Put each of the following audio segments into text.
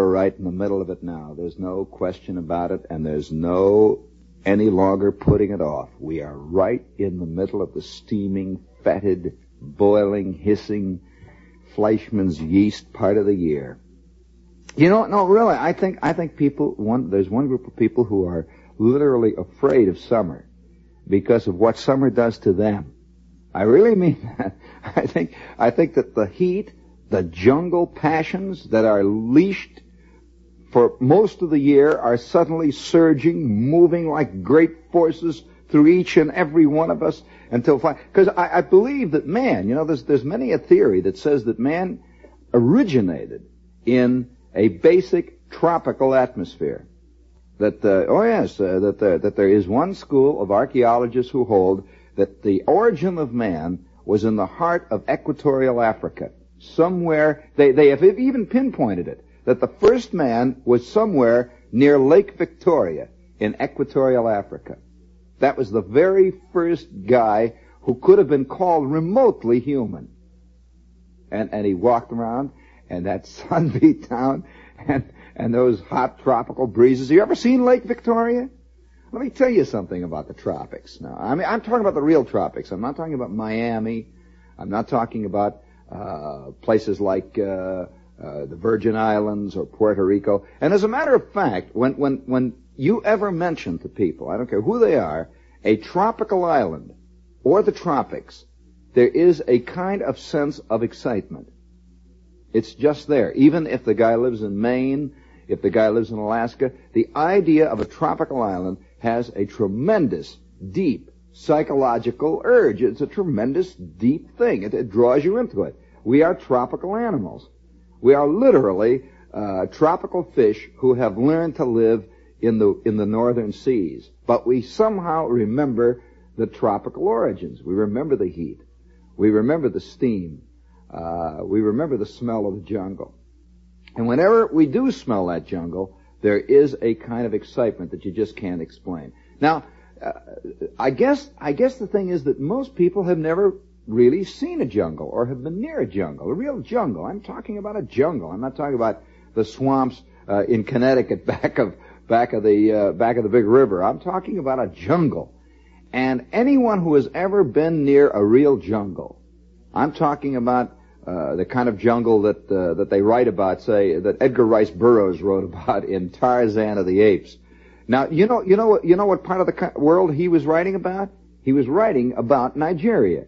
right in the middle of it now. There's no question about it, and there's no any longer putting it off. We are right in the middle of the steaming, fetid, boiling, hissing, Fleischmann's yeast part of the year. You know, no, really, I think people, there's one group of people who are literally afraid of summer because of what summer does to them. I really mean that. I think that the heat, the jungle passions that are leashed for most of the year are suddenly surging, moving like great forces through each and every one of us until because I believe that man, you know, there's many a theory that says that man originated in a basic tropical atmosphere. That that there is one school of archaeologists who hold that the origin of man was in the heart of equatorial Africa. Somewhere, they have even pinpointed it, that the first man was somewhere near Lake Victoria in equatorial Africa. That was the very first guy who could have been called remotely human. And he walked around, and that sun beat down, and those hot tropical breezes. Have you ever seen Lake Victoria? Let me tell you something about the tropics now. I mean, I'm talking about the real tropics. I'm not talking about Miami. I'm not talking about places like the Virgin Islands or Puerto Rico. And as a matter of fact, when you ever mention to people, I don't care who they are, a tropical island or the tropics, there is a kind of sense of excitement. It's just there. Even if the guy lives in Maine, if the guy lives in Alaska, the idea of a tropical island has a tremendous, deep psychological urge. It's a tremendous, deep thing. It draws you into it. We are tropical animals. We are literally tropical fish who have learned to live in the northern seas. But we somehow remember the tropical origins. We remember the heat. We remember the steam. We remember the smell of the jungle. And whenever we do smell that jungle, there is a kind of excitement that you just can't explain. Now, I guess the thing is that most people have never really seen a jungle or have been near a jungle, a real jungle. I'm talking about a jungle. I'm not talking about the swamps in Connecticut back of the big river. I'm talking about a jungle. And anyone who has ever been near a real jungle, I'm talking about the kind of jungle that they write about, say, that Edgar Rice Burroughs wrote about in Tarzan of the Apes. Now, you know what part of the world he was writing about? He was writing about Nigeria.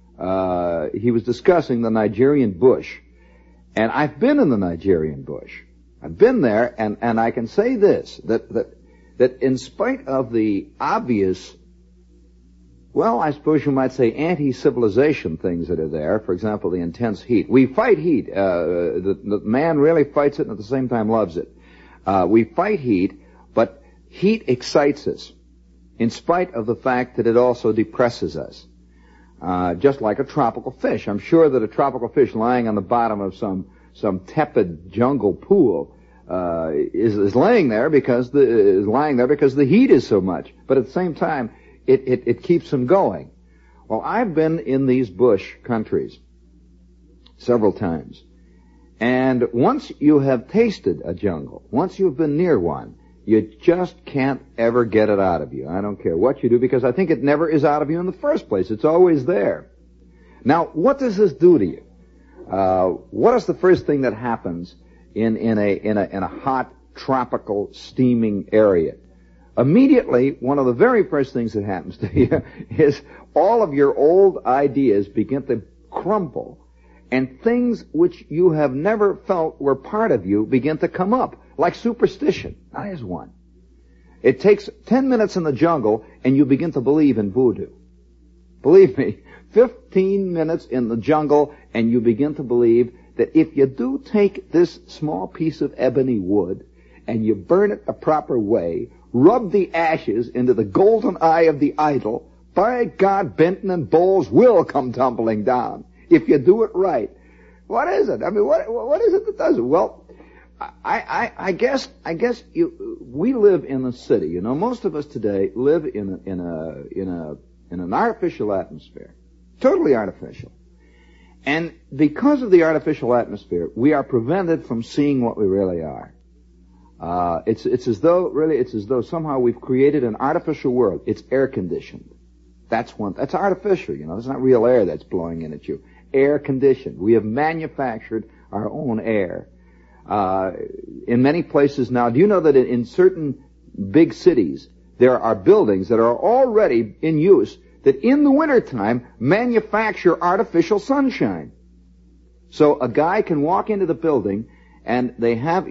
He was discussing the Nigerian bush. And I've been in the Nigerian bush. I've been there, and I can say this, that in spite of the obvious, well, I suppose you might say anti-civilization things that are there, for example, the intense heat. We fight heat. The man really fights it and at the same time loves it. We fight heat, but heat excites us, in spite of the fact that it also depresses us. Just like a tropical fish. I'm sure that a tropical fish lying on the bottom of some tepid jungle pool is lying there because the heat is so much. But at the same time, it keeps him going. Well, I've been in these bush countries several times. And once you have tasted a jungle, once you've been near one, you just can't ever get it out of you. I don't care what you do, because I think it never is out of you in the first place. It's always there. Now, what does this do to you? What is the first thing that happens in a hot, tropical, steaming area? Immediately, one of the very first things that happens to you is all of your old ideas begin to crumble, and things which you have never felt were part of you begin to come up, like superstition. Now, here's one. It takes 10 minutes in the jungle, and you begin to believe in voodoo. Believe me, 15 minutes in the jungle, and you begin to believe that if you do take this small piece of ebony wood, and you burn it the proper way, rub the ashes into the golden eye of the idol, by God, Benton and Bowles will come tumbling down. If you do it right. What is it? I mean, what is it that does it? Well, I guess we live in a city. You know, most of us today live in an artificial atmosphere. Totally artificial. And because of the artificial atmosphere, we are prevented from seeing what we really are. It's as though somehow we've created an artificial world. It's air conditioned. That's artificial, It's not real air that's blowing in at you. Air conditioned. We have manufactured our own air. In many places now, do you know that in certain big cities, there are buildings that are already in use that in the wintertime manufacture artificial sunshine. So a guy can walk into the building and they have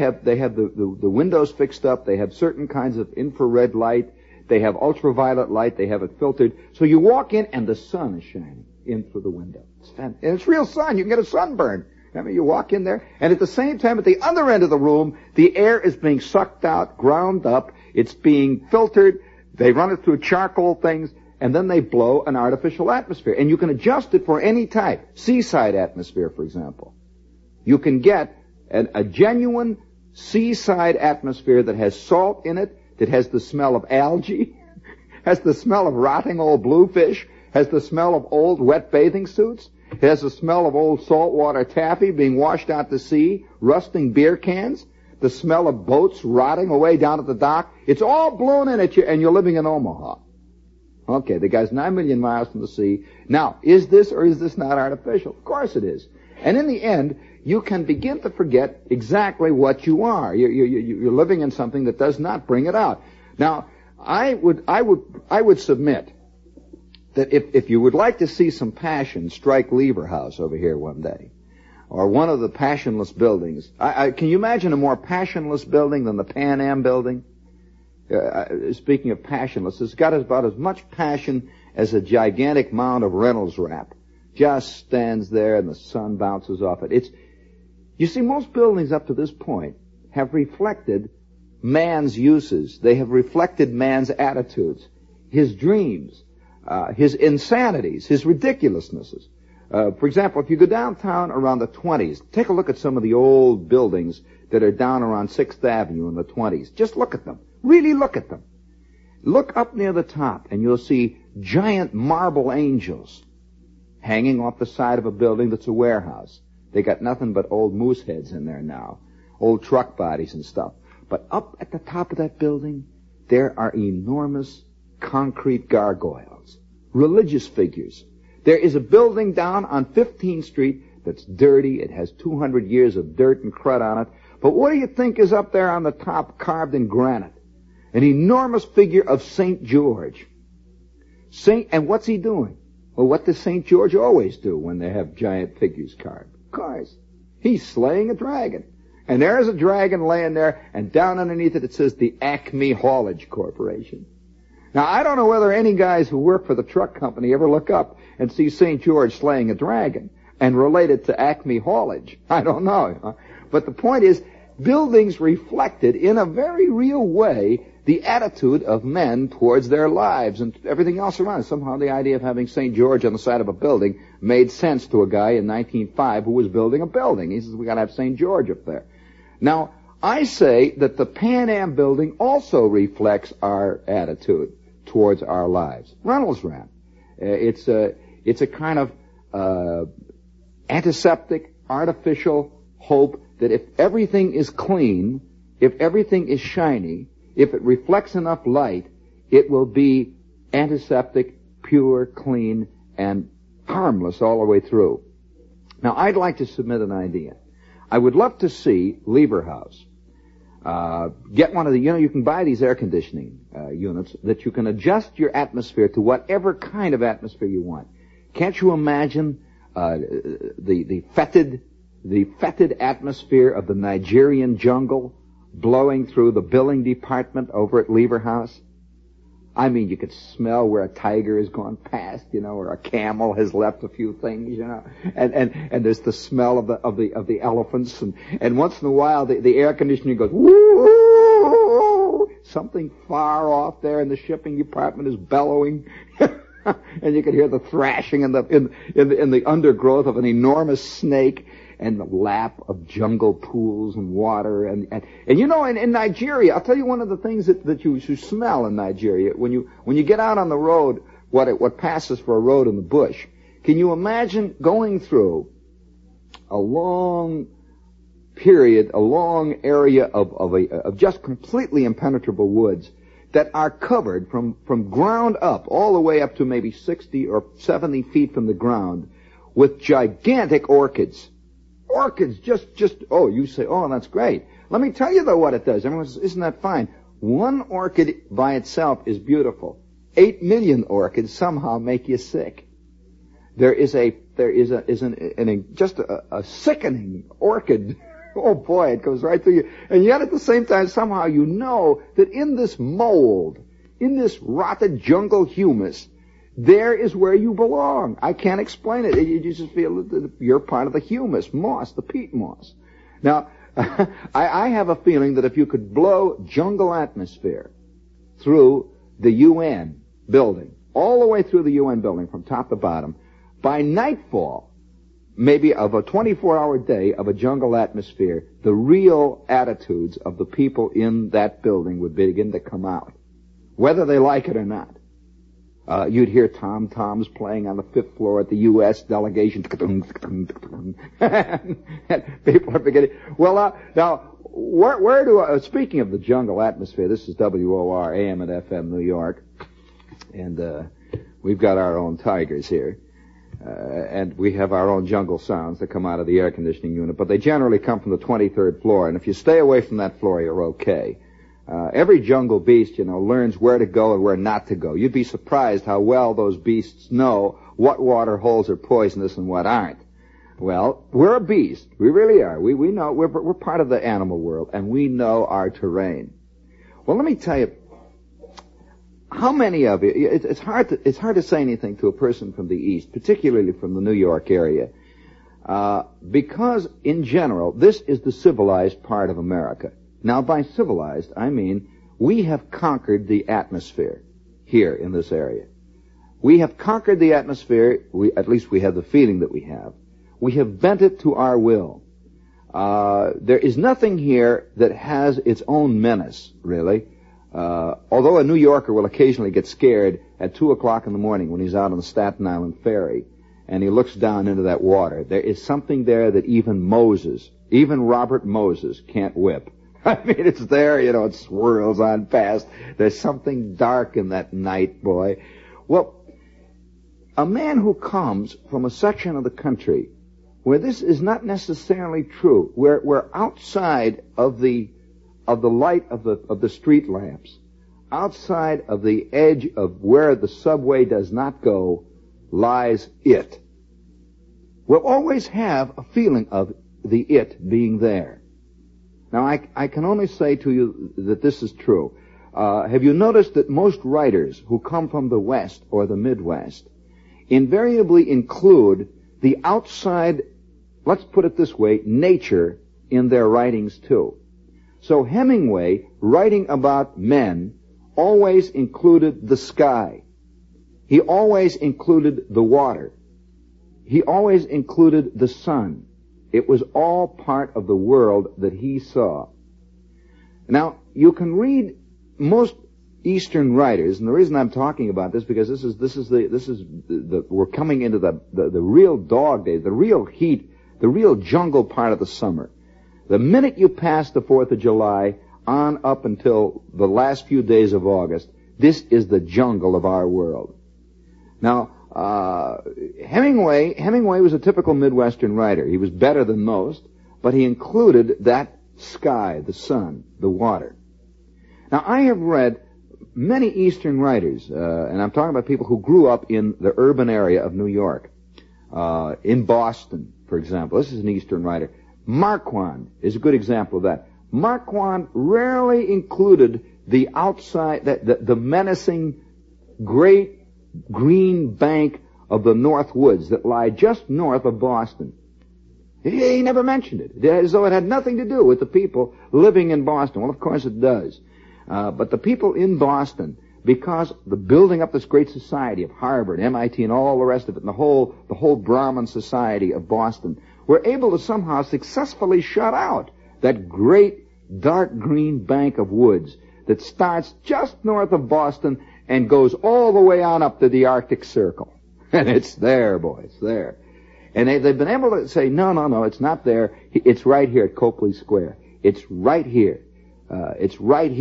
the windows fixed up, they have certain kinds of infrared light, they have ultraviolet light, they have it filtered. So you walk in and the sun is shining in through the window. And it's real sun, you can get a sunburn. I mean, you walk in there, and at the same time, at the other end of the room, the air is being sucked out, ground up, it's being filtered, they run it through charcoal things, and then they blow an artificial atmosphere. And you can adjust it for any type. Seaside atmosphere, for example. You can get a genuine seaside atmosphere that has salt in it, that has the smell of algae, has the smell of rotting old bluefish, has the smell of old wet bathing suits. It has the smell of old saltwater taffy being washed out to sea, rusting beer cans, the smell of boats rotting away down at the dock. It's all blown in at you, and you're living in Omaha. Okay, the guy's 9 million miles from the sea. Now, is this or is this not artificial? Of course it is. And in the end, you can begin to forget exactly what you are. You're living in something that does not bring it out. Now, I would submit that if you would like to see some passion, strike Lever House over here one day, or one of the passionless buildings. Can you imagine a more passionless building than the Pan Am building? Speaking of passionless, it's got about as much passion as a gigantic mound of Reynolds wrap. Just stands there and the sun bounces off it. You see, most buildings up to this point have reflected man's uses. They have reflected man's attitudes, his dreams, his insanities, his ridiculousnesses. For example, if you go downtown around the 20s, take a look at some of the old buildings that are down around 6th Avenue in the 20s. Just look at them. Really look at them. Look up near the top and you'll see giant marble angels hanging off the side of a building that's a warehouse. They got nothing but old moose heads in there now, old truck bodies and stuff. But up at the top of that building, there are enormous concrete gargoyles, religious figures. There is a building down on 15th Street that's dirty. It has 200 years of dirt and crud on it. But what do you think is up there on the top, carved in granite? An enormous figure of St. George. And what's he doing? Well, what does St. George always do when they have giant figures carved? Of course. He's slaying a dragon. And there's a dragon laying there, and down underneath it, it says the Acme Haulage Corporation. Now, I don't know whether any guys who work for the truck company ever look up and see St. George slaying a dragon and relate it to Acme Haulage. I don't know. But the point is, buildings reflected in a very real way the attitude of men towards their lives and everything else around. Somehow the idea of having St. George on the side of a building made sense to a guy in 1905 who was building a building. He says, we got to have St. George up there. Now, I say that the Pan Am building also reflects our attitude towards our lives. Reynolds Wrap. It's a kind of antiseptic, artificial hope that if everything is clean, if everything is shiny, if it reflects enough light, it will be antiseptic, pure, clean, and harmless all the way through. Now, I'd like to submit an idea. I would love to see Lever House get one of the, you can buy these air conditioning units that you can adjust your atmosphere to whatever kind of atmosphere you want. Can't you imagine the fetid atmosphere of the Nigerian jungle blowing through the billing department over at Lever House? I mean, you could smell where a tiger has gone past, or a camel has left a few things, and there's the smell of the elephants, and once in a while the air conditioning goes, woo! Something far off there in the shipping department is bellowing, and you can hear the thrashing in the undergrowth of an enormous snake, and the lap of jungle pools and water, and in Nigeria, I'll tell you one of the things that you smell in Nigeria when you get out on the road, what passes for a road in the bush. Can you imagine going through a long period, a long area of just completely impenetrable woods that are covered from ground up all the way up to maybe 60 or 70 feet from the ground with gigantic orchids. Orchids, oh, you say, oh, that's great. Let me tell you, though, what it does. Everyone says, isn't that fine? One orchid by itself is beautiful. 8 million orchids somehow make you sick. There is a sickening orchid. Oh boy, it goes right through you. And yet at the same time, somehow you know that in this mold, in this rotted jungle humus, there is where you belong. I can't explain it. You just feel that you're part of the humus, moss, the peat moss. Now, I have a feeling that if you could blow jungle atmosphere through the UN building, all the way through the UN building from top to bottom, by nightfall, maybe of a 24-hour day of a jungle atmosphere, the real attitudes of the people in that building would begin to come out, whether they like it or not. You'd hear tom-toms playing on the 5th floor at the U.S. delegation. And people are beginning. Well, now, speaking of the jungle atmosphere, this is WOR, AM and FM, New York. And we've got our own tigers here. And we have our own jungle sounds that come out of the air conditioning unit. But they generally come from the 23rd floor. And if you stay away from that floor, you're okay. Every jungle beast, learns where to go and where not to go. You'd be surprised how well those beasts know what water holes are poisonous and what aren't. Well, we're a beast. We really are. We know, we're part of the animal world, and we know our terrain. Well, let me tell you, how many of you, it's hard to say anything to a person from the East, particularly from the New York area, because in general, this is the civilized part of America. Now, by civilized, I mean we have conquered the atmosphere here in this area. We have conquered the atmosphere, at least we have the feeling that we have. We have bent it to our will. There is nothing here that has its own menace, really. Although a New Yorker will occasionally get scared at 2 o'clock in the morning when he's out on the Staten Island ferry and he looks down into that water, there is something there that even Robert Moses can't whip. I mean, it's there, it swirls on past. There's something dark in that night, boy. Well, a man who comes from a section of the country where this is not necessarily true, where outside of the light of the street lamps, outside of the edge of where the subway does not go, lies it. We'll always have a feeling of the it being there. Now, I can only say to you that this is true. Have you noticed that most writers who come from the West or the Midwest invariably include the outside, let's put it this way, nature in their writings too? So Hemingway, writing about men, always included the sky. He always included the water. He always included the sun. It was all part of the world that he saw. Now, you can read most Eastern writers, and the reason I'm talking about this because we're coming into the real dog days, the real heat, the real jungle part of the summer. The minute you pass the 4th of July on up until the last few days of August, this is the jungle of our world. Now, Hemingway was a typical Midwestern writer. He was better than most, but he included that sky, the sun, the water. Now, I have read many Eastern writers, and I'm talking about people who grew up in the urban area of New York, in Boston, for example. This is an Eastern writer. Marquand is a good example of that. Marquand rarely included the outside, the menacing, great green bank of the North Woods that lie just north of Boston. He never mentioned it, as though it had nothing to do with the people living in Boston. Well, of course it does. But the people in Boston, because the building up this great society of Harvard, MIT, and all the rest of it, and the whole Brahmin society of Boston, were able to somehow successfully shut out that great dark green bank of woods that starts just north of Boston and goes all the way on up to the Arctic Circle. And it's there, boy, it's there. And they've been able to say, no, it's not there. It's right here at Copley Square. It's right here. It's right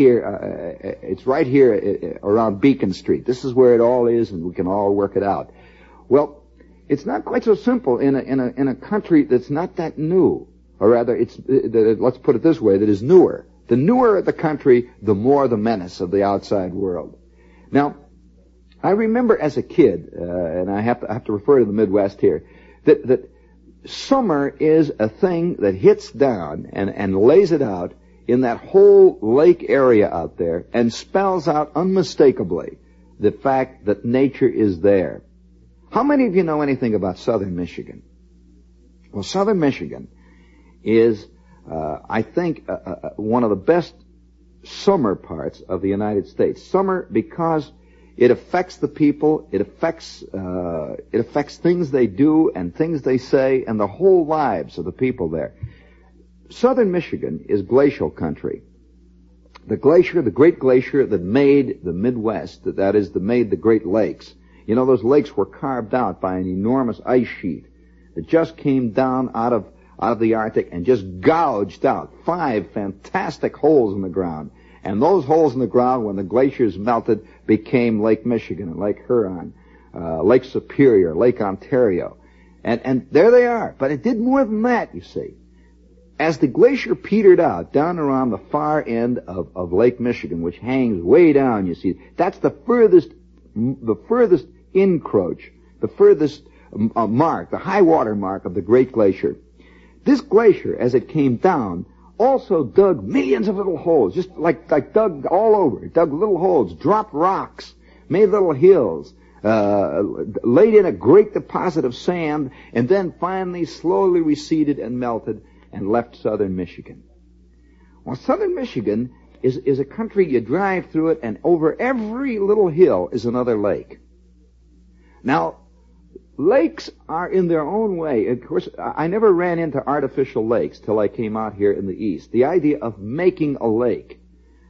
here around Beacon Street. This is where it all is, and we can all work it out. Well, it's not quite so simple in a country that's not that new, or rather, let's put it this way, that is newer. The newer the country, the more the menace of the outside world. Now, I remember as a kid, and I have to refer to the Midwest here, that summer is a thing that hits down and lays it out in that whole lake area out there and spells out unmistakably the fact that nature is there. How many of you know anything about southern Michigan? Well, southern Michigan is, I think, one of the best summer parts of the United States. Summer because it affects the people, it affects things they do and things they say and the whole lives of the people there. Southern Michigan is glacial country. The glacier, the great glacier that made the Midwest, that is, that made the Great Lakes. You know, those lakes were carved out by an enormous ice sheet that just came down out of the Arctic and just gouged out 5 fantastic holes in the ground. And those holes in the ground, when the glaciers melted, became Lake Michigan and Lake Huron, Lake Superior, Lake Ontario. And there they are. But it did more than that, you see. As the glacier petered out down around the far end of Lake Michigan, which hangs way down, you see, that's the furthest encroach, the furthest mark, the high water mark of the Great Glacier. This glacier, as it came down, also dug millions of little holes, just like dug all over. It dug little holes, dropped rocks, made little hills, laid in a great deposit of sand, and then finally slowly receded and melted and left southern Michigan. Well, southern Michigan is a country, you drive through it, and over every little hill is another lake. Now, lakes are in their own way. Of course, I never ran into artificial lakes till I came out here in the East. The idea of making a lake,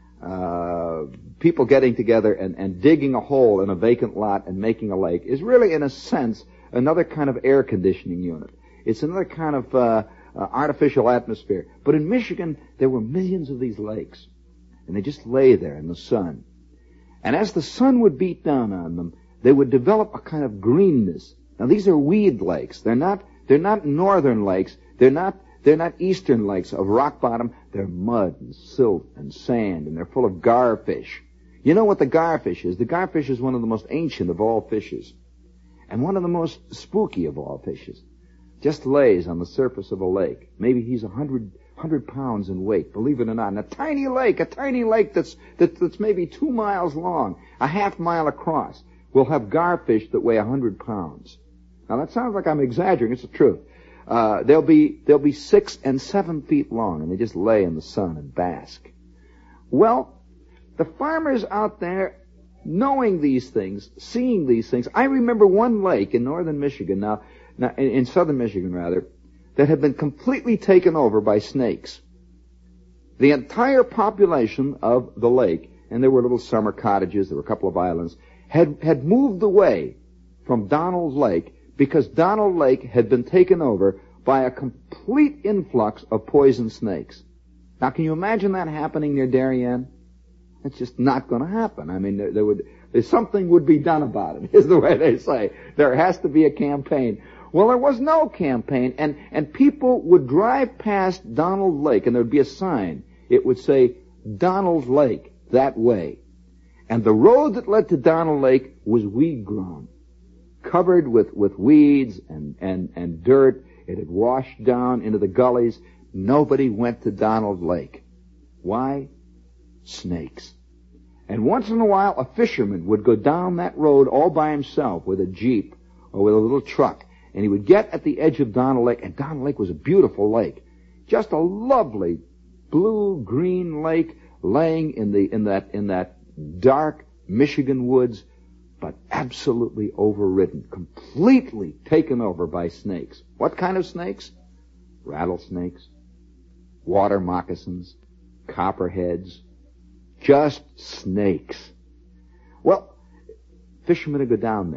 people getting together and digging a hole in a vacant lot and making a lake, is really, in a sense, another kind of air conditioning unit. It's another kind of artificial atmosphere. But in Michigan, there were millions of these lakes, and they just lay there in the sun. And as the sun would beat down on them, they would develop a kind of greenness. Now, these are weed lakes. They're not northern lakes. They're not eastern lakes of rock bottom. They're mud and silt and sand, and they're full of garfish. You know what the garfish is? The garfish is one of the most ancient of all fishes, and one of the most spooky of all fishes. Just lays on the surface of a lake. Maybe he's 100 pounds in weight, believe it or not. And a tiny lake that's maybe 2 miles long, a half mile across, will have garfish that weigh 100 pounds. Now, that sounds like I'm exaggerating. It's the truth. They'll be 6 and 7 feet long, and they just lay in the sun and bask. Well, the farmers out there, knowing these things, seeing these things. I remember one lake in northern Michigan, now in southern Michigan rather, that had been completely taken over by snakes. The entire population of the lake, and there were little summer cottages, there were a couple of islands, had moved away from Donald Lake because Donald Lake had been taken over by a complete influx of poison snakes. Now, can you imagine that happening near Darien? It's just not going to happen. I mean, something would be done about it, is the way they say. There has to be a campaign. Well, there was no campaign, and people would drive past Donald Lake, and there would be a sign. It would say, Donald Lake, that way. And the road that led to Donald Lake was weed-grown, covered with weeds and dirt. It had washed down into the gullies. Nobody went to Donald Lake. Why? Snakes. And once in a while, a fisherman would go down that road all by himself with a jeep or with a little truck. And he would get at the edge of Donald Lake, and Donald Lake was a beautiful lake. Just a lovely blue-green lake laying in that dark Michigan woods, but absolutely overridden, completely taken over by snakes. What kind of snakes? Rattlesnakes, water moccasins, copperheads, just snakes. Well, fishermen would go down there,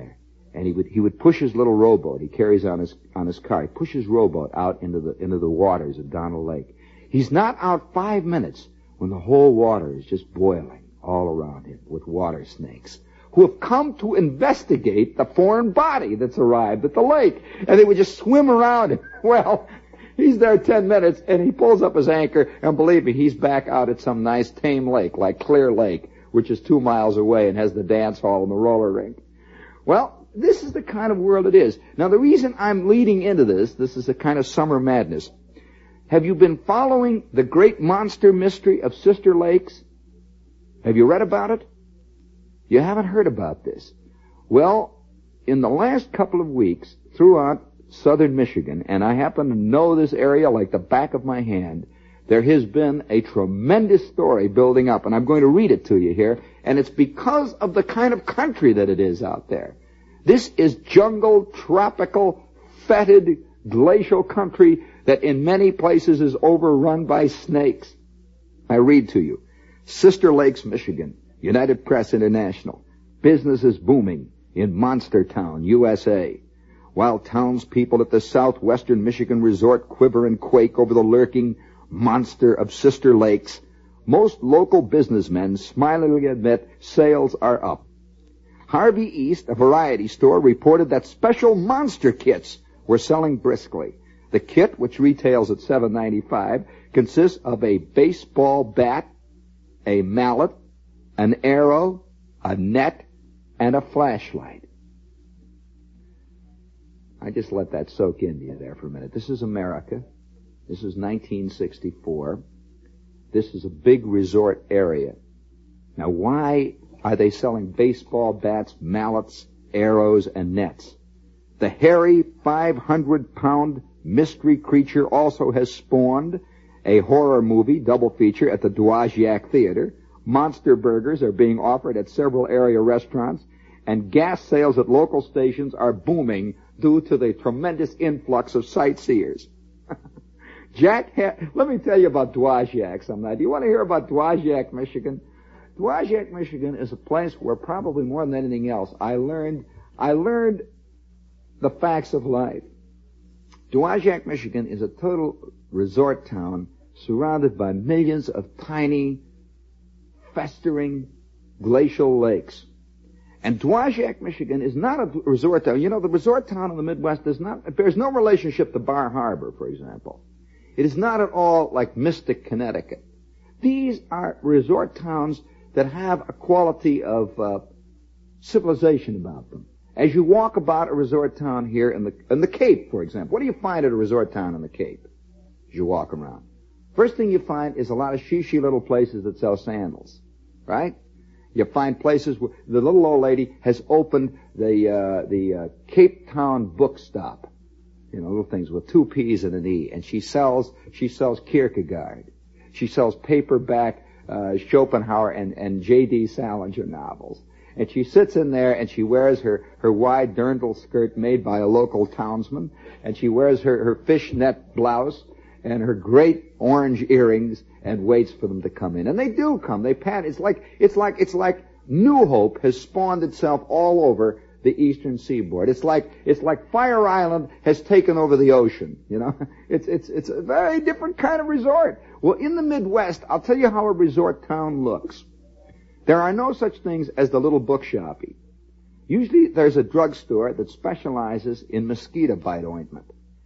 And he would push his little rowboat. He carries on his car. He pushes his rowboat out into the waters of Donald Lake. He's not out 5 minutes when the whole water is just boiling all around him with water snakes who have come to investigate the foreign body that's arrived at the lake. And they would just swim around him. Well, he's there 10 minutes and he pulls up his anchor, and believe me, he's back out at some nice tame lake like Clear Lake, which is 2 miles away and has the dance hall and the roller rink. Well, this is the kind of world it is. Now, the reason I'm leading into this is a kind of summer madness. Have you been following the great monster mystery of Sister Lakes? Have you read about it? You haven't heard about this. Well, in the last couple of weeks, throughout southern Michigan, and I happen to know this area like the back of my hand, there has been a tremendous story building up, and I'm going to read it to you here, and it's because of the kind of country that it is out there. This is jungle, tropical, fetid, glacial country that in many places is overrun by snakes. I read to you. Sister Lakes, Michigan, United Press International. Business is booming in Monster Town, USA. While townspeople at the southwestern Michigan resort quiver and quake over the lurking monster of Sister Lakes, most local businessmen smilingly admit sales are up. Harvey East, a variety store, reported that special monster kits were selling briskly. The kit, which retails at $7.95, consists of a baseball bat, a mallet, an arrow, a net, and a flashlight. I just let that soak into you there for a minute. This is America. This is 1964. This is a big resort area. Now, why are they selling baseball bats, mallets, arrows, and nets? The hairy 500-pound mystery creature also has spawned a horror movie double feature at the Dowagiac Theater. Monster burgers are being offered at several area restaurants, and gas sales at local stations are booming due to the tremendous influx of sightseers. Let me tell you about Dowagiac sometime. Do you want to hear about Dowagiac, Michigan? Dowagiac, Michigan is a place where probably more than anything else I learned the facts of life. Dowagiac, Michigan is a total resort town surrounded by millions of tiny, festering glacial lakes. And Dowagiac, Michigan is not a resort town. You know, the resort town in the Midwest bears no relationship to Bar Harbor, for example. It is not at all like Mystic, Connecticut. These are resort towns that have a quality of civilization about them. As you walk about a resort town here in the Cape, for example, what do you find at a resort town in the Cape as you walk around? First thing you find is a lot of shishi little places that sell sandals, right? You find places where the little old lady has opened the Cape Town Book Stop, you know, little things with 2 P's and an E, and she sells Kierkegaard. She sells paperback Schopenhauer and J.D. Salinger novels. And she sits in there and she wears her wide dirndl skirt made by a local townsman, and she wears her fishnet blouse and her great orange earrings and waits for them to come in. And they do come. They pat. It's like New Hope has spawned itself all over the eastern seaboard. It's like Fire Island has taken over the ocean, you know. It's a very different kind of resort. Well, in the Midwest, I'll tell you how a resort town looks. There are no such things as the little bookshoppy. Usually there's a drugstore that specializes in mosquito bite ointment.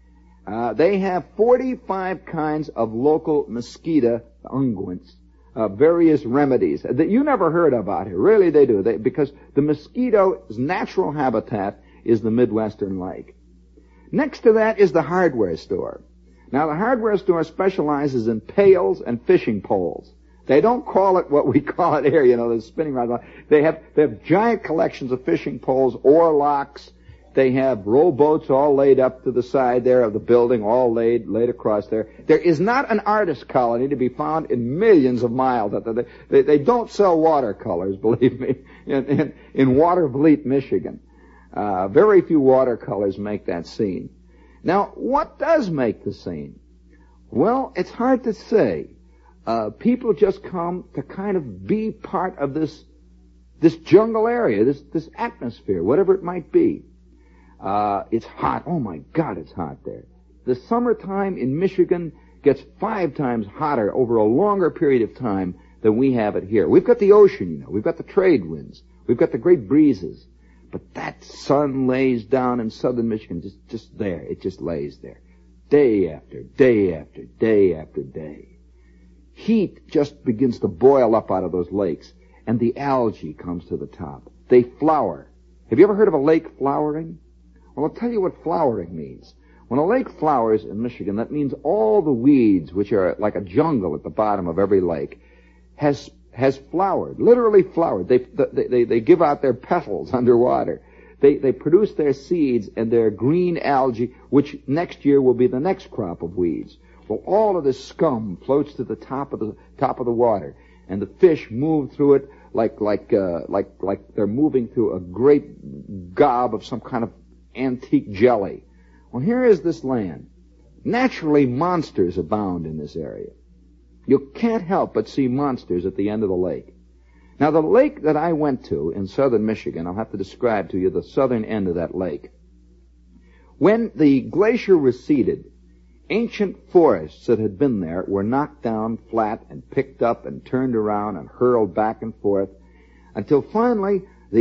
They have 45 kinds of local mosquito unguents, various remedies that you never heard about here. Really, they do. Because the mosquito's natural habitat is the Midwestern lake. Next to that is the hardware store. Now, the hardware store specializes in pails and fishing poles. They don't call it what we call it here, you know, the spinning rod. They have giant collections of fishing poles, oar locks. They have rowboats all laid up to the side there of the building, all laid across there. There is not an artist colony to be found in millions of miles. They don't sell watercolors, believe me, in Watervliet, Michigan. Very few watercolors make that scene. Now, what does make the scene? Well, it's hard to say. People just come to kind of be part of this jungle area, this atmosphere, whatever it might be. It's hot. Oh my God, it's hot there. The summertime in Michigan gets 5 times hotter over a longer period of time than we have it here. We've got the ocean, you know. We've got the trade winds. We've got the great breezes. But that sun lays down in southern Michigan, just there. It just lays there. Day after day after day after day. Heat just begins to boil up out of those lakes, and the algae comes to the top. They flower. Have you ever heard of a lake flowering? Well, I'll tell you what flowering means. When a lake flowers in Michigan, that means all the weeds, which are like a jungle at the bottom of every lake, has flowered, literally flowered. They give out their petals underwater. They produce their seeds and their green algae, which next year will be the next crop of weeds. Well, all of this scum floats to the top of the water, and the fish move through it like they're moving through a great gob of some kind of antique jelly. Well, here is this land. Naturally, monsters abound in this area. You can't help but see monsters at the end of the lake. Now, the lake that I went to in southern Michigan, I'll have to describe to you the southern end of that lake. When the glacier receded, ancient forests that had been there were knocked down flat and picked up and turned around and hurled back and forth until finally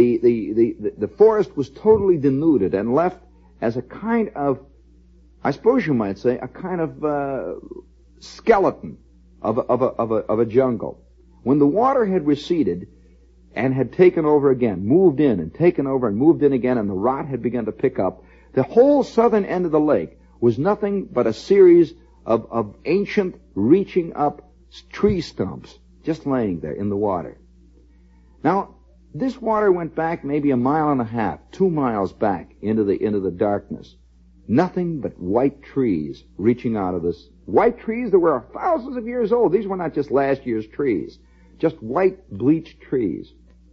the forest was totally denuded and left as a kind of, I suppose you might say, a kind of skeleton of a jungle. When the water had receded and had taken over again, moved in and taken over and moved in again, and the rot had begun to pick up, the whole southern end of the lake was nothing but a series of ancient, reaching up tree stumps just laying there in the water. Now, this water went back maybe 1.5 miles, 2 miles back into the darkness. Nothing but white trees reaching out of this. White trees that were thousands of years old. These were not just last year's trees. Just white, bleached trees.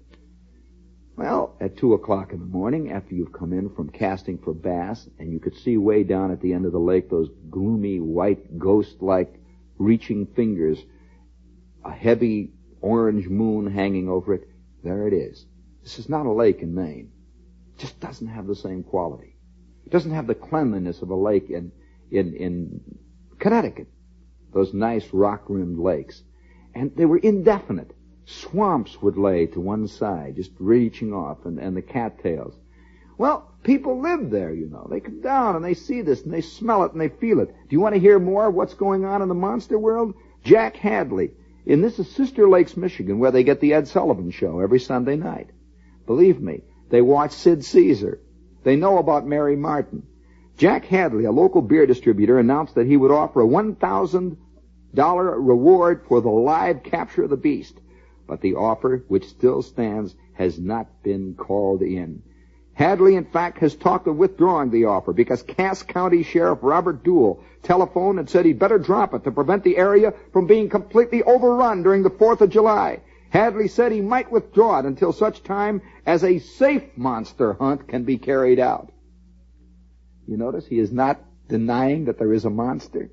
Well, at 2 o'clock in the morning, after you've come in from casting for bass, and you could see way down at the end of the lake those gloomy, white, ghost-like reaching fingers, a heavy orange moon hanging over it, there it is. This is not a lake in Maine. It just doesn't have the same quality. It doesn't have the cleanliness of a lake in Connecticut. Those nice rock-rimmed lakes. And they were indefinite. Swamps would lay to one side, just reaching off, and the cattails. Well, people live there, you know. They come down and they see this and they smell it and they feel it. Do you want to hear more of what's going on in the monster world? Jack Hadley. And this is Sister Lakes, Michigan, where they get the Ed Sullivan Show every Sunday night. Believe me, they watch Sid Caesar. They know about Mary Martin. Jack Hadley, a local beer distributor, announced that he would offer a $1,000 reward for the live capture of the beast. But the offer, which still stands, has not been called in. Hadley, in fact, has talked of withdrawing the offer because Cass County Sheriff Robert Duell telephoned and said he'd better drop it to prevent the area from being completely overrun during the 4th of July. Hadley said he might withdraw it until such time as a safe monster hunt can be carried out. You notice he is not denying that there is a monster.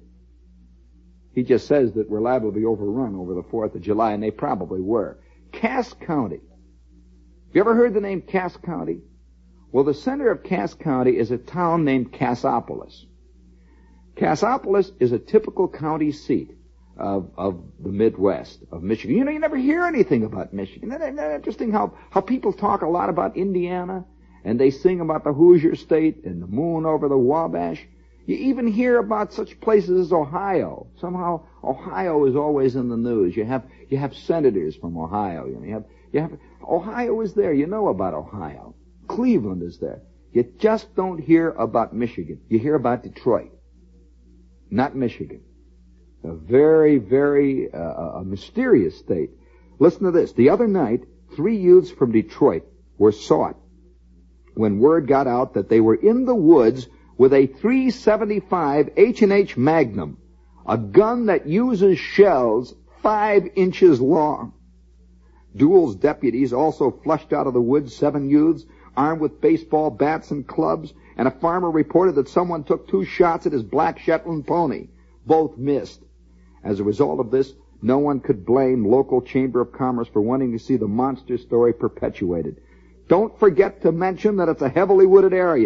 He just says that we're liable to be overrun over the 4th of July, and they probably were. Cass County. Have you ever heard the name Cass County? Well, the center of Cass County is a town named Cassopolis. Cassopolis is a typical county seat of the Midwest, of Michigan. You know, you never hear anything about Michigan. Isn't that interesting how people talk a lot about Indiana, and they sing about the Hoosier State and the moon over the Wabash? You even hear about such places as Ohio. Somehow, Ohio is always in the news. You have senators from Ohio. You have Ohio is there. You know about Ohio. Cleveland is there. You just don't hear about Michigan. You hear about Detroit, not Michigan. A very, very a mysterious state. Listen to this. The other night, 3 youths from Detroit were sought when word got out that they were in the woods with a .375 H&H Magnum, a gun that uses shells 5 inches long. Duell's deputies also flushed out of the woods 7 youths armed with baseball bats and clubs, and a farmer reported that someone took 2 shots at his black Shetland pony. Both missed. As a result of this, no one could blame local Chamber of Commerce for wanting to see the monster story perpetuated. Don't forget to mention that it's a heavily wooded area,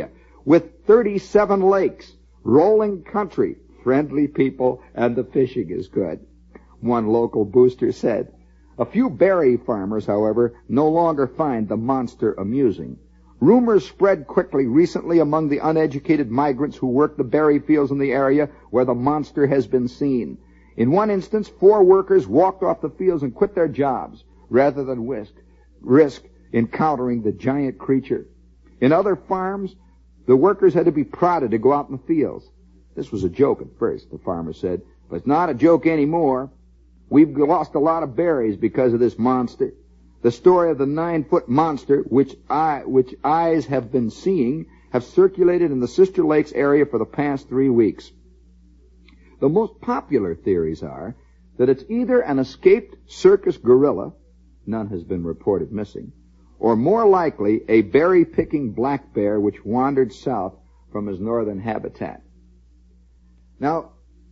with 37 lakes, rolling country, friendly people, and the fishing is good. One local booster said. A few berry farmers, however, no longer find the monster amusing. Rumors spread quickly recently among the uneducated migrants who work the berry fields in the area where the monster has been seen. In one instance, 4 workers walked off the fields and quit their jobs rather than risk encountering the giant creature. In other farms, the workers had to be prodded to go out in the fields. This was a joke at first, the farmer said, but it's not a joke anymore. We've lost a lot of berries because of this monster. The story of the 9-foot monster, which eyes have been seeing, have circulated in the Sister Lakes area for the past 3 weeks. The most popular theories are that it's either an escaped circus gorilla, none has been reported missing, or more likely a berry-picking black bear which wandered south from his northern habitat. Now,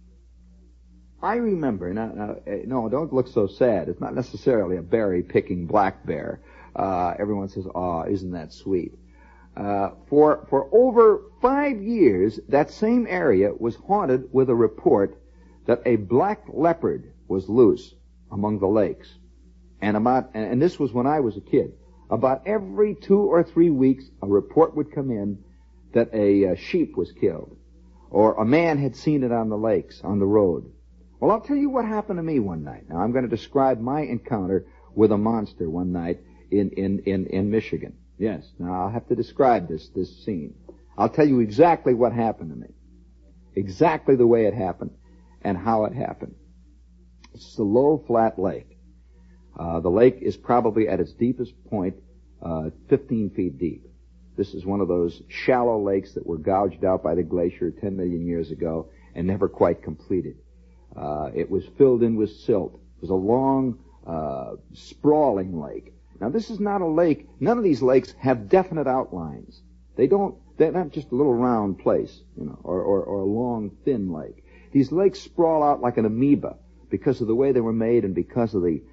I remember, no, don't look so sad. It's not necessarily a berry-picking black bear. Everyone says, "Oh, isn't that sweet?" For over 5 years, that same area was haunted with a report that a black leopard was loose among the lakes. And this was when I was a kid. About every 2 or 3 weeks, a report would come in that a sheep was killed, or a man had seen it on the lakes, on the road. Well, I'll tell you what happened to me one night. Now, I'm going to describe my encounter with a monster one night in Michigan. Yes, now I'll have to describe this scene. I'll tell you exactly what happened to me. Exactly the way it happened and how it happened. It's a low, flat lake. The lake is probably at its deepest point 15 feet deep. This is one of those shallow lakes that were gouged out by the glacier 10 million years ago and never quite completed. It was filled in with silt. It was a long, sprawling lake. Now, this is not a lake. None of these lakes have definite outlines. They're not just a little round place, or a long, thin lake. These lakes sprawl out like an amoeba because of the way they were made and because of the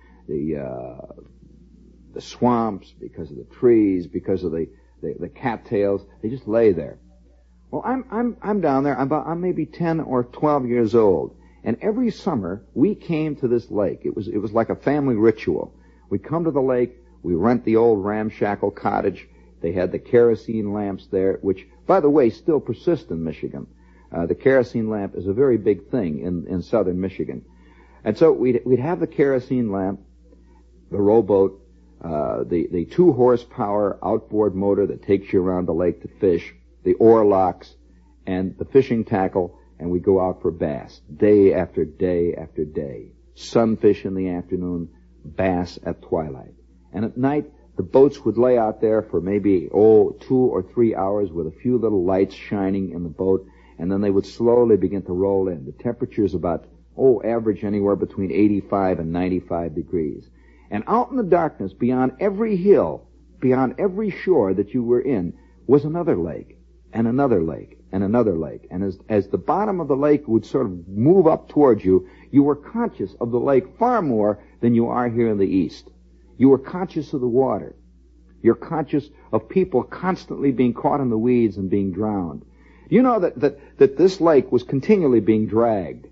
swamps, because of the trees, because of the cattails. They just lay there. Well, I'm down there. I'm maybe 10 or 12 years old. And every summer, we came to this lake. It was like a family ritual. We come to the lake, we rent the old ramshackle cottage. They had the kerosene lamps there, which, by the way, still persist in Michigan. The kerosene lamp is a very big thing in southern Michigan. And so we'd have the kerosene lamp, the rowboat, the 2 horsepower outboard motor that takes you around the lake to fish, the oar locks, and the fishing tackle, and we go out for bass day after day after day. Sunfish in the afternoon, bass at twilight. And at night, the boats would lay out there for maybe, 2 or 3 hours with a few little lights shining in the boat, and then they would slowly begin to roll in. The temperature is about, average anywhere between 85 and 95 degrees. And out in the darkness, beyond every hill, beyond every shore that you were in, was another lake, and another lake, and another lake. And as the bottom of the lake would sort of move up towards you, you were conscious of the lake far more than you are here in the East. You were conscious of the water. You're conscious of people constantly being caught in the weeds and being drowned. You know that this lake was continually being dragged.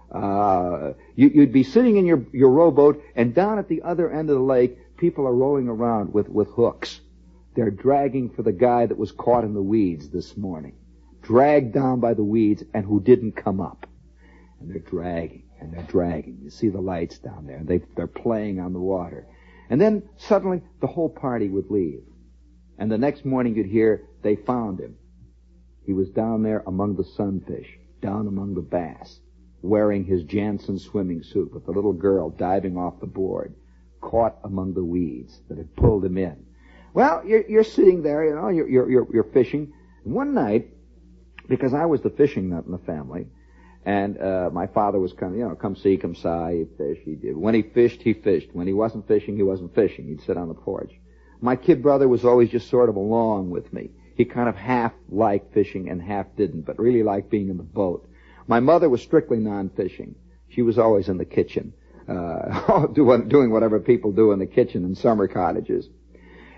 You'd be sitting in your rowboat, and down at the other end of the lake, people are rowing around with hooks. They're dragging for the guy that was caught in the weeds this morning. Dragged down by the weeds and who didn't come up. And they're dragging, and they're dragging. You see the lights down there. They're playing on the water. And then suddenly the whole party would leave. And the next morning you'd hear they found him. He was down there among the sunfish, down among the bass, wearing his Jansen swimming suit with the little girl diving off the board, caught among the weeds that had pulled him in. Well, you're sitting there, you're fishing. And one night, because I was the fishing nut in the family, and my father was kind of, come see, come si, he'd fish. When he fished, he fished. When he wasn't fishing, he wasn't fishing. He'd sit on the porch. My kid brother was always just sort of along with me. He kind of half liked fishing and half didn't, but really liked being in the boat. My mother was strictly non-fishing. She was always in the kitchen, doing whatever people do in the kitchen in summer cottages.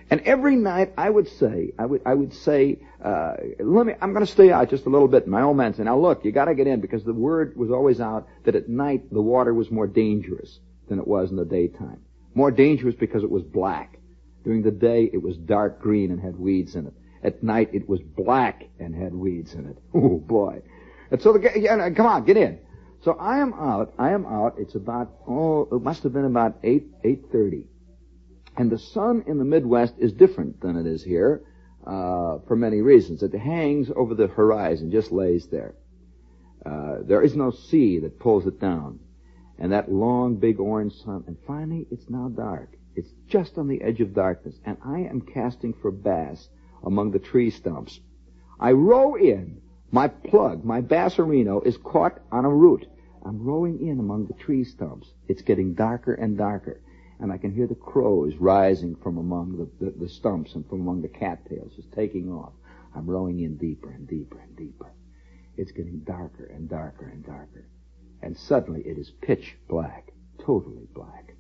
And every night I would say, I'm going to stay out just a little bit. And my old man said, now look, you got to get in, because the word was always out that at night the water was more dangerous than it was in the daytime. More dangerous because it was black. During the day it was dark green and had weeds in it. At night it was black and had weeds in it. Oh boy. And so come on, get in. So I am out. It's about, it must have been about 8:30. And the sun in the Midwest is different than it is here, for many reasons. It hangs over the horizon, just lays there. There is no sea that pulls it down. And that long, big orange sun, and finally it's now dark. It's just on the edge of darkness, and I am casting for bass among the tree stumps. I row in. My plug, my Basserino, is caught on a root. I'm rowing in among the tree stumps. It's getting darker and darker. And I can hear the crows rising from among the stumps and from among the cattails, just taking off. I'm rowing in deeper and deeper and deeper. It's getting darker and darker and darker. And suddenly it is pitch black, totally black.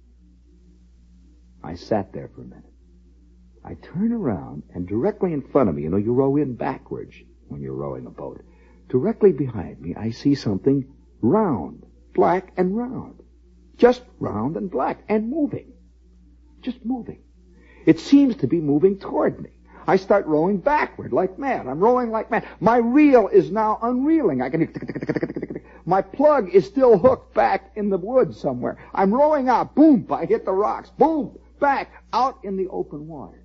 I sat there for a minute. I turn around, and directly in front of me, you row in backwards when you're rowing a boat. Directly behind me, I see something round, black and round. Just round and black and moving. Just moving. It seems to be moving toward me. I start rowing backward like mad. I'm rowing like mad. My reel is now unreeling. My plug is still hooked back in the woods somewhere. I'm rowing out. Boom! I hit the rocks. Boom! Back out in the open water.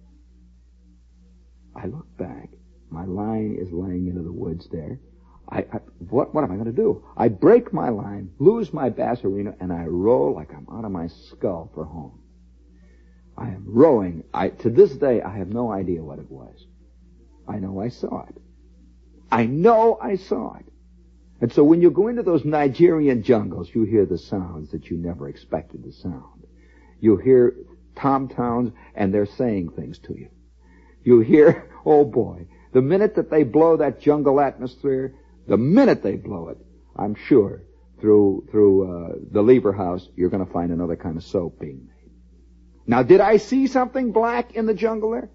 I look back. My line is laying into the woods there. What am I going to do? I break my line, lose my Basserino, and I roll like I'm out of my skull for home. I am rowing. To this day, I have no idea what it was. I know I saw it. I know I saw it. And so when you go into those Nigerian jungles, you hear the sounds that you never expected to sound. You hear tom-toms, and they're saying things to you. You hear, oh boy, the minute that they blow that jungle atmosphere, the minute they blow it, I'm sure, through the Lieber House, you're going to find another kind of soap being made. Now, did I see something black in the jungle there?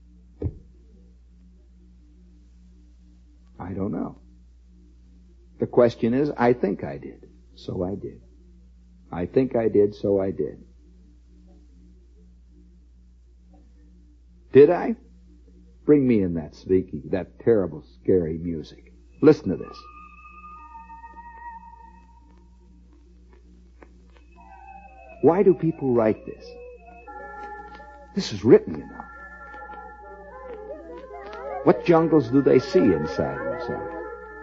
I don't know. The question is, I think I did, so I did. I think I did, so I did. Did I? Bring me in that terrible, scary music. Listen to this. Why do people write this? This is written, you know. What jungles do they see inside themselves?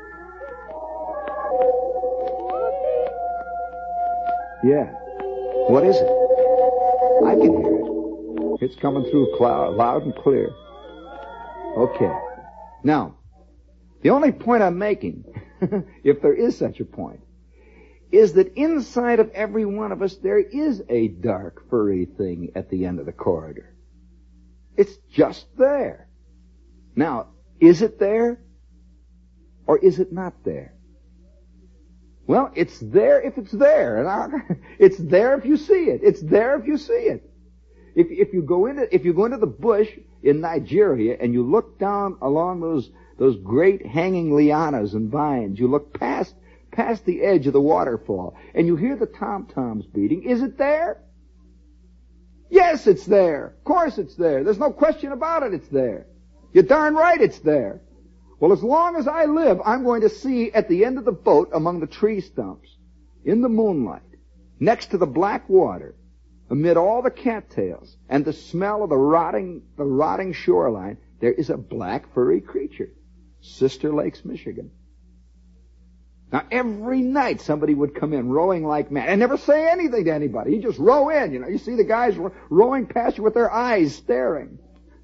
Yeah. What is it? I can hear it. It's coming through loud and clear. Okay. Now, the only point I'm making, if there is such a point, is that inside of every one of us there is a dark, furry thing at the end of the corridor. It's just there. Now, is it there? Or is it not there? Well, it's there if it's there. It's there if you see it. It's there if you see it. If you go into the bush in Nigeria and you look down along those great hanging lianas and vines, you look past the edge of the waterfall and you hear the tom-toms beating, is it there? Yes, it's there. Of course it's there. There's no question about it, it's there. You're darn right it's there. Well, as long as I live, I'm going to see at the end of the boat among the tree stumps, in the moonlight, next to the black water, amid all the cattails and the smell of the rotting shoreline, there is a black furry creature. Sister Lakes, Michigan. Now, every night somebody would come in rowing like mad and never say anything to anybody. You just row in, you know. You see the guys rowing past you with their eyes staring.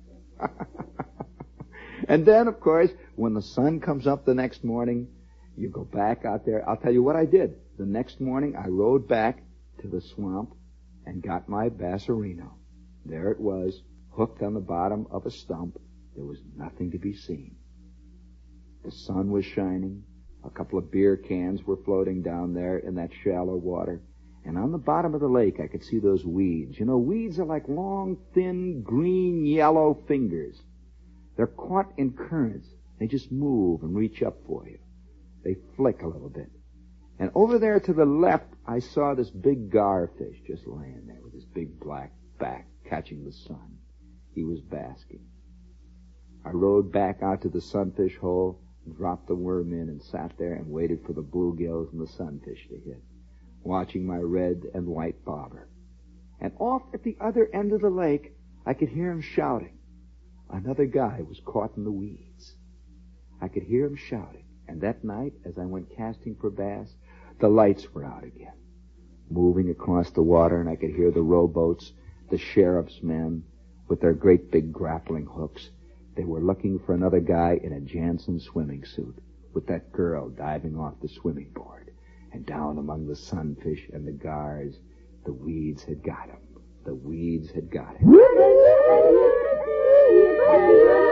And then, of course, when the sun comes up the next morning, you go back out there. I'll tell you what I did. The next morning, I rowed back to the swamp and got my Basserino. There it was, hooked on the bottom of a stump. There was nothing to be seen. The sun was shining. A couple of beer cans were floating down there in that shallow water. And on the bottom of the lake, I could see those weeds. You know, weeds are like long, thin, green, yellow fingers. They're caught in currents. They just move and reach up for you. They flick a little bit. And over there to the left, I saw this big garfish just laying there with his big black back catching the sun. He was basking. I rowed back out to the sunfish hole, dropped the worm in, and sat there and waited for the bluegills and the sunfish to hit, watching my red and white bobber. And off at the other end of the lake, I could hear him shouting. Another guy was caught in the weeds. I could hear him shouting. And that night, as I went casting for bass, the lights were out again, moving across the water, and I could hear the rowboats, the sheriff's men, with their great big grappling hooks. They were looking for another guy in a Jansen swimming suit, with that girl diving off the swimming board. And down among the sunfish and the gars, the weeds had got him. The weeds had got him.